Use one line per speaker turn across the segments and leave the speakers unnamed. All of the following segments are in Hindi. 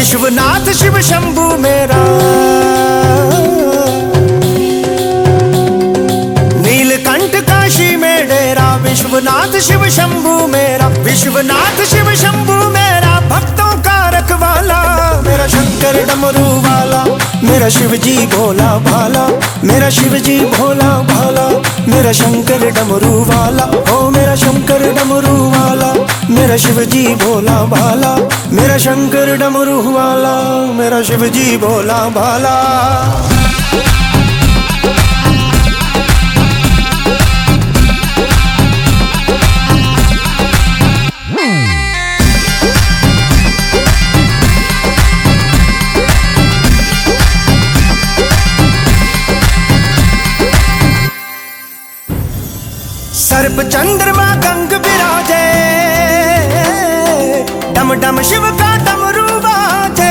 विश्वनाथ शिव शंभू मेरा, नीलकंठ काशी में डेरा। विश्वनाथ शिव शंभू मेरा, विश्वनाथ शिव शंभू मेरा, भक्तों का रखवाला। मेरा शंकर डमरू वाला, मेरा शिव जी भोला भाला, मेरा शिव जी भोला भाला, मेरा शंकर डमरू वाला। ओ मेरा शंकर डमरू वाला, मेरा शिव जी भोला भाला, मेरा शंकर डमरू वाला, मेरा शिव जी भोला भाला। सर्प चंद्रमा गंग विराजे, डम डम शिव का डमरू बाजे।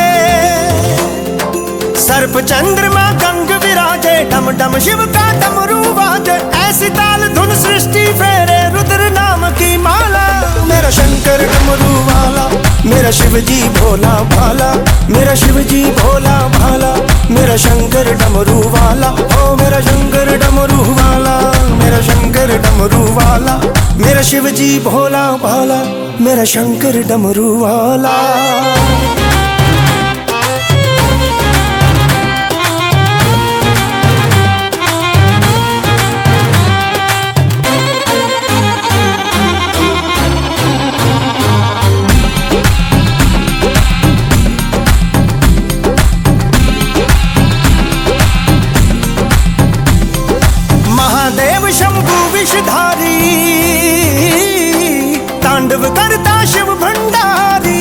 सर्प चंद्रमा गंग विराजे, डम डम शिव का डमरू बाजे। ऐसी ताल धुन सृष्टि फेरे, रुद्र नाम की माला। मेरा शंकर डमरू वाला, मेरा शिव जी भोला भाला, मेरा शिव जी भोला भाला, मेरा शंकर डमरू वाला। ओ मेरा शंकर डमरू वाला, मेरा शंकर डमरू वाला, मेरा शिव जी भोला भाला, मेरा शंकर डमरू वाला। महादेव शंभु विषधारी, तांडव करता शिव भंडारी।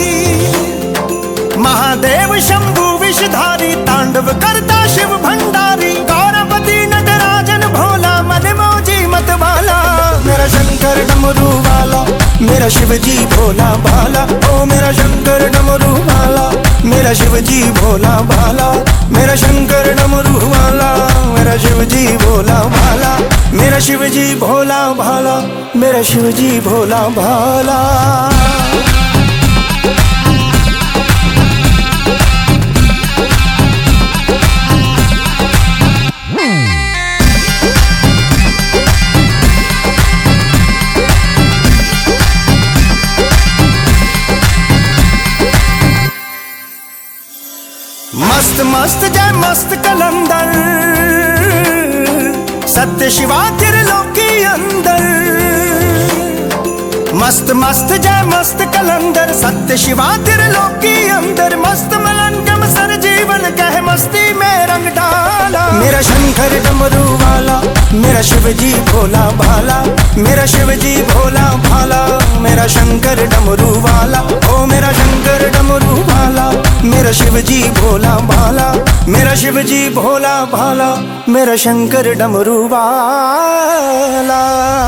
महादेव शंभु विषधारी, तांडव करता शिव भंडारी। गौरपति नटराजन भोला, मन मौजी मत वाला। मेरा शंकर डमरू वाला, मेरा शिव जी भोला भाला। ओ मेरा शंकर डमरू वाला, मेरा शिव जी भोला भाला, मेरा शंकर डमरू वाला, मेरा शिव जी भोला भाला, मेरा शिव जी भोला भाला, मेरा शिव जी भोला भाला। मस्त मस्त जय मस्त कलंदर, सत्य शिवा त्रिलोकी अंदर। मस्त मस्त जय मस्त कलंदर, सत्य शिवा त्रिलोकी अंदर। मस्त मलंगम सर जीवन कह मस्ती में रंग डाला। मेरा शंकर डमरू वाला, मेरा शिव जी भोला भाला, मेरा शिव जी भोला भाला, मेरा शंकर डमरू वाला। ओ मेरा शंकर डमरू वाला, मेरा शिव जी भोला भाला, मेरा शिव जी भोला भाला, मेरा शंकर डमरू वाला।